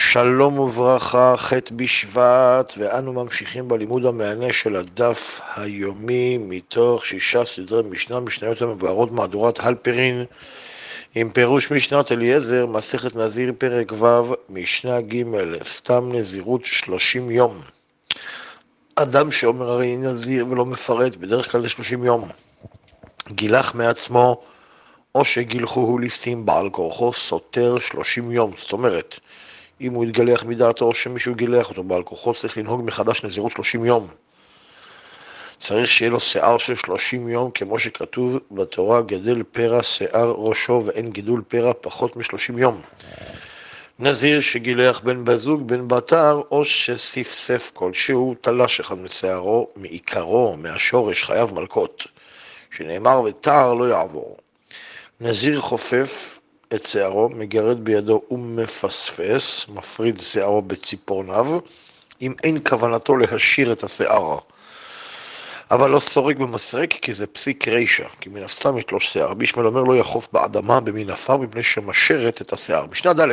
שלום וברכה, ח' בשבט, ואנו ממשיכים בלימוד המענה של הדף היומי מתוך 6 סדרי משנה, משניות המבוארות מהדורת הלפרין, עם פירוש משנת אליעזר, מסכת נזיר פרק ו', משנה ג', סתם נזירות 30 יום. אדם שאומר הרי נזיר ולא מפרט, בדרך כלל זה 30 יום. גילח מעצמו, או שגילחוהו ליסטים בעל כורחו, סותר 30 יום, זאת אומרת, אם הוא יתגלח מדעתו או שמישהו גילח אותו בעל כוחו, צריך לנהוג מחדש נזירות 30 יום. צריך שיהיה לו שיער של 30 יום, כמו שכתוב בתורה, גדל פרע שיער ראשו ואין גידול פרע פחות מ-30 יום. נזיר שגילח בן בזוג, בן בתר, או שספסף כלשהו, תלש אחד משערו, מעיקרו, מהשורש, חייב מלקות, שנאמר ותער לא יעבור. נזיר חופף את שערו, מגרד בידו ומפספס, מפריד שערו בציפורניו, אם אין כוונתו להשאיר את השיער. אבל לא סורק במסרק, כי זה פסיק רישה, כי מן הסתם יש לו שיער. בישמעאל אומר לא יחוף באדמה במין עפר, מפני שמשרת את השיער. משנה ד'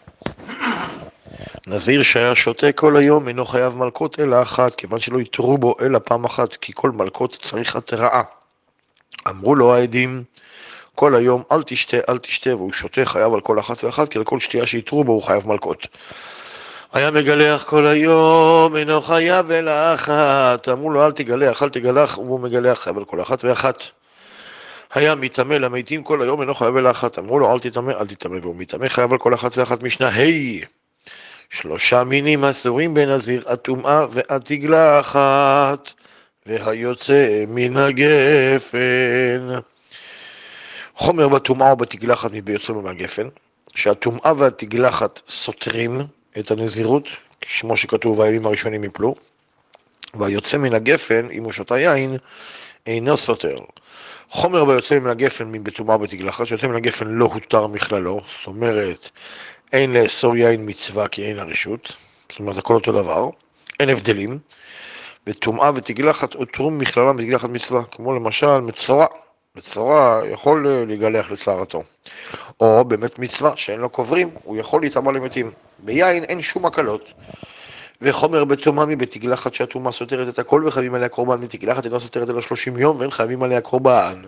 נזיר שהיה שותה כל היום, אינו חייב מלקות אלא אחת, כיוון שלא יתרו בו אלא פעם אחת, כי כל מלקות צריך התראה. אמרו לו העדים, כל היום אל תשתה, אל תשתה, והוא שותה חייב על כל אחת ואחת, כי על כל שתייה שיתרו בו הוא חייב מלקות. היה מגלח כל היום, אינו חייב אלא אחת. אמרו לו אל תגלח, אל תגלח, והוא מגלח חייב על כל אחת ואחת. היה מתאמה למתים כל היום, אינו חייב אלא אחת. אמרו לו אל תתאמה, אל תתאמה, והוא מתאמה חייב על כל אחת ואחת. משנה ה' 3 מינים אסורים בנזיר, הטומאה והתגלחת, והיוצא מן הגפן. חומר בטומאה או בתגלחת מביוצא מהגפן, שהטומאה והתגלחת סותרים את הנזירות, כמו שכתוב הימים הראשונים יפלו, והיוצא מן הגפן, אם הוא שותה יין, אינו סותר. חומר ביוצא מן הגפן בטומאה ובתגלחת, שיוצא מן הגפן לא הותר מכללו, זאת אומרת, אין לאסור יין מצווה כי אין הרשות, זאת אומרת, הכל אותו דבר, אין הבדלים, וטומאה ותגלחת הותרו מכללם בתגלחת מצווה, כמו למשל מצורע. מצורע יכול להיגלח לצערתו, או באמת מצווה שאין לו קוברים, הוא יכול להתאמה למתים. ביין אין שום הקלות. וחומר בטומאה בתגלחת שהטומאה סותרת את הכל וחייבים עליה קורבן, מתגלחת אינה סותרת אלא 30 יום ואין חייבים עליה קורבן.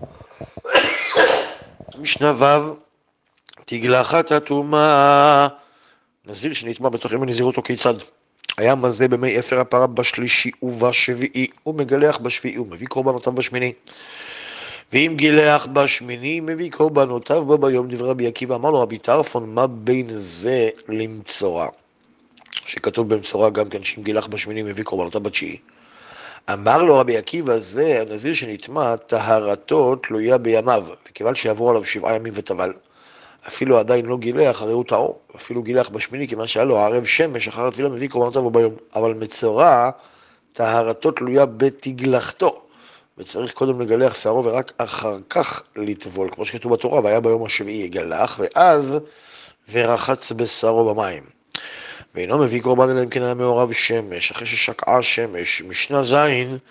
משנה ו' תגלחת הטומאה, נזיר שנטמא בתוך ימי נזירותו כיצד? היה מזה במי אפר הפרה בשלישי ובשביעי, הוא מגלח בשביעי, הוא מביא קורבנותיו בשמיני. ואם גילח בשמיני, מביא קורבנותיו בו ביום. דברי רבי עקיבא, אמר לו רבי טרפון, מה בין זה למצורע? שכתוב במצורע גם כן, שאם גילח בשמיני, מביא קורבנותיו בתשיעי. אמר לו רבי עקיבא, זה הנזיר שנטמא, טהרתו תלויה בימיו, וכיוון שיעבור עליו 7 ימים וטבל, אפילו עדיין לא גילח, הרי הוא טהור, אפילו גילח בשמיני, כיוון שהיה לו ערב שמש, אחר הטבילה מביא קורבנותיו בו ביום. אבל מצורע, טהרתו תלויה בתגלחתו, וצריך קודם לגלח שערו ורק אחר כך לטבול, כמו שכתוב בתורה, והיה ביום השביעי יגלח, ואז ורחץ בשערו במים. ואינו מביא קורבן אלא אם כן היה מעורב שמש, אחרי ששקעה שמש. משנה ז'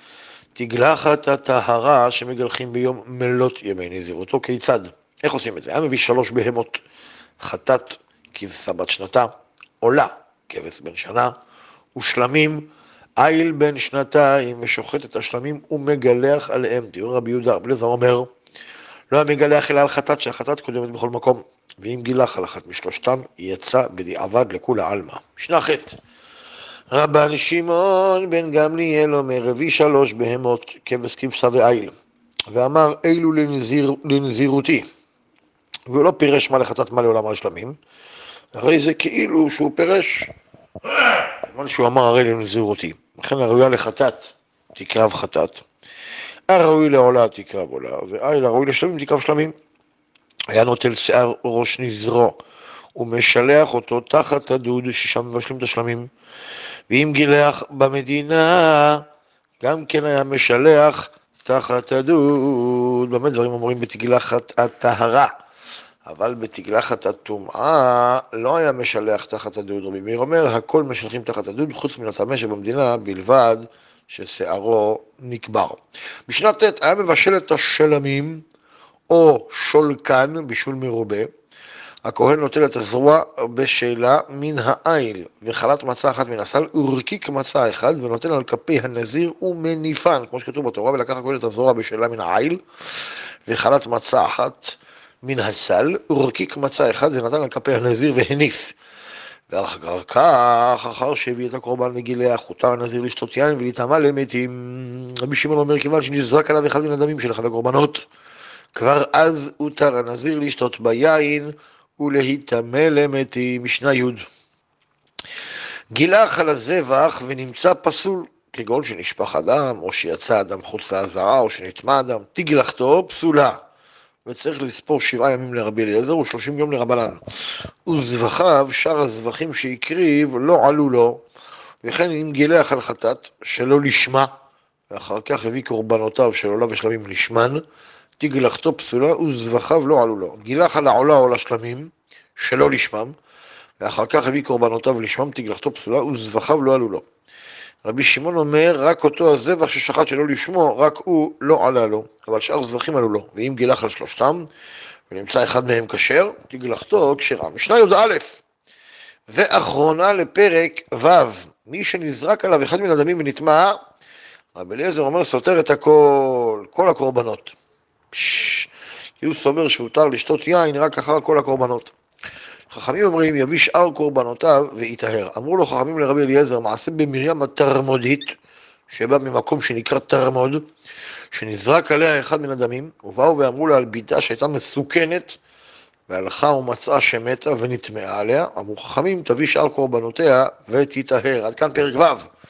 תגלחת הטהרה שמגלחים ביום מלות ימי נזירותו, כיצד? איך עושים את זה? היה מביא 3 בהמות, חטאת, כבשה בת שנתה, עולה, כבש בן שנה, ושלמים, איל בן שנתיים, ושוחט את השלמים ומגלח עליהם. תראו רבי יהודה, רבי אליעזר אומר, לא היה מגלח אלא על חטאת, שהחטאת קודמת בכל מקום, ואם גילח על אחת משלושתם, יצא בדיעבד לכולה עלמא. משנה ח' רבן שמעון בן גמליאל אומר, הביא 3 בהמות, כבש כבשה ואיל, ואמר אילו לנזירותי, והוא לא פירש מה לחטאת מה לעולם על שלמים, הרי זה כאילו שהוא פירש, כיוון שהוא אמר הרי לנזירותי, לכן הראויה לחטאת תקרב חטאת, הראוי לעולה תקרב עולה, ואיל הראוי לשלמים תקרב שלמים. היה נוטל שיער ראש נזרו ומשלח אותו תחת הדוד ששם מבשלים את השלמים, ואם גילח במדינה גם כן היה משלח תחת הדוד. באמת דברים אומרים בתגלחת הטהרה, אבל בתגלחת הטומאה לא היה משלח תחת הדוד. רבי מאיר אומר, הכל משלחים תחת הדוד, חוץ מן הטמא שבמדינה, בלבד ששערו נקבר. משנה ט' היה מבשל את השלמים, או שולקן, בישול מרובה, הכהן נוטל את הזרוע בשלה מן העיל, וחלת מצה אחת מן הסל, ורקיק מצה אחד, ונוטל על כפי הנזיר ומניפן, כמו שכתוב בתורה, ולקח הכהן את הזרוע בשלה מן העיל, וחלת מצה אחת מן הסל, ורקיק מצה אחד, ונתן על כפי הנזיר והניף. ואחר כך, אחר שהביא את הקורבן וגילח, הותר הנזיר לשתות יין ולהיטמא למתים. רבי שמעון אומר, כיוון שנזרק עליו אחד מן הדמים של אחד הקורבנות, כבר אז הותר הנזיר לשתות ביין ולהיטמא למתים. משנה י' גילח על הזבח ונמצא פסול, כגון שנשפך אדם, או שיצא אדם חוץ לעזרה, או שנטמא אדם, תגלחתו פסולה. וצריך לספור 7 ימים לרבי אליעזר ו30 יום לרבנן. וזבחיו, שאר הזבחים שהקריב, לא עלו לו, וכן אם גילח על חטאת שלא לשמה, ואחר כך הביא קורבנותיו של עולה ושלמים לשמן, תגלחתו פסולה וזבחיו לא עלו לו. גילח על העולה או לשלמים שלא לשמם, ואחר כך הביא קורבנותיו לשמם, תגלחתו פסולה וזבחיו לא עלו לו. רבי שמעון אומר, רק אותו הזבח ששחט שלא לשמו, רק הוא לא עלה לו, אבל שאר זבחים עלו לו. ואם גילח על שלושתם, ונמצא אחד מהם כשר, תגלחתו כשרה. משנה י"א ואחרונה לפרק ו' מי שנזרק עליו אחד מן הדמים ונטמא, רבי אליעזר אומר, סותר את הכל, כל הקורבנות. כי הוא סובר שהותר לשתות יין רק אחר כל הקורבנות. חכמים אומרים, יביא שאר קורבנותיו ויטהר. אמרו לו חכמים לרבי אליעזר, מעשה במרים התרמודית, שבא ממקום שנקרא תרמוד, שנזרק עליה אחד מן הדמים, ובאו ואמרו לה על ביתה שהייתה מסוכנת, והלכה ומצאה שמתה ונטמעה עליה. אמרו חכמים, תביא שאר קורבנותיה ותטהר. עד כאן פרק ו'.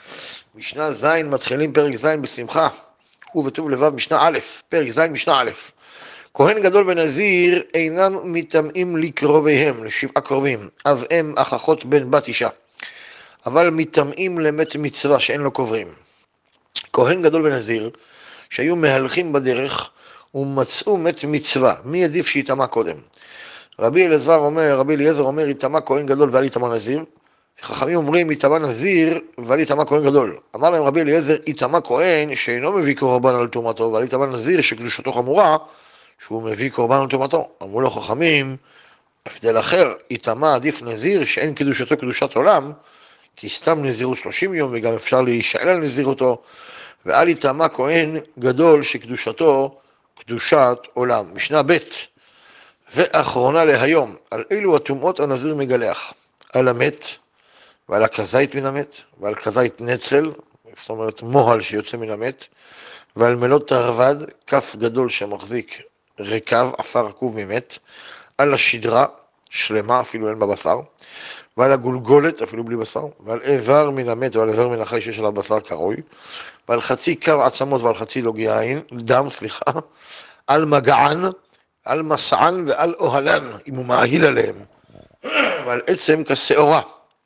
משנה ז' מתחילים פרק ז' בשמחה, ובטוב לבב משנה א', פרק ז' משנה א'. כהן גדול ונזיר אינם מטמאים לקרוביהם, לשבעה קרובים, אב אם אח אחות בן בת אישה, אבל מטמאים למת מצווה שאין לו קוברים. כהן גדול ונזיר שהיו מהלכים בדרך ומצאו מת מצווה, מי עדיף שיטמא קודם? רבי אליעזר אומר, יטמא כהן גדול ואל יטמא נזיר. חכמים אומרים, יטמא נזיר ואל יטמא כהן גדול. אמר להם רבי אליעזר, יטמא כהן שאינו מביא קורבן על תרומתו, ואל יטמא נזיר שקדושתו חמורה, שהוא מביא קורבן על תרומתו. אמרו לו חכמים, הבדל אחר, יטמא עדיף נזיר שאין קדושתו קדושת עולם, כי סתם נזירות 30 יום וגם אפשר להישאל על נזירותו, ואל יטמא כהן גדול שקדושתו קדושת עולם. משנה ב' ואחרונה להיום, על אילו הטומאות הנזיר מגלח, על המת ועל הכזית מן המת ועל כזית נצל, זאת אומרת מוהל שיוצא מן המת, ועל מלות תרווד, כף גדול שמחזיק רקב, עפר עקוב ממת, על השדרה שלמה אפילו אין בה בשר, ועל הגולגולת אפילו בלי בשר, ועל איבר מן המת ועל איבר מן החי שיש עליו בשר קרוי, ועל חצי קו עצמות ועל חצי לוג יין, דם, על מגען, על מסען ועל אוהלן, אם הוא מאהיל עליהם, ועל עצם כשעורה,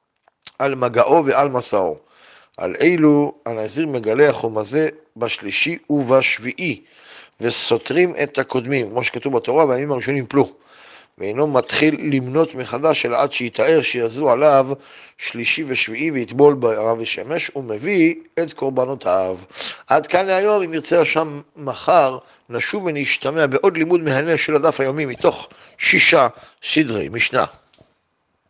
על מגעו ועל מסעו. על אילו הנזיר מגלח ומזה בשלישי ובשביעי, וסותרים את הקודמים, כמו שכתוב בתורה, והימים הראשונים פלו. ואינו מתחיל למנות מחדש, אלא עד שיתאר שיזו עליו שלישי ושביעי ויטבול בערב ושמש, ומביא את קורבנותיו. עד כאן להיום, אם ירצה השם מחר, נשוב ונשתמע בעוד לימוד מהנה של הדף היומי מתוך 6 סדרי משנה.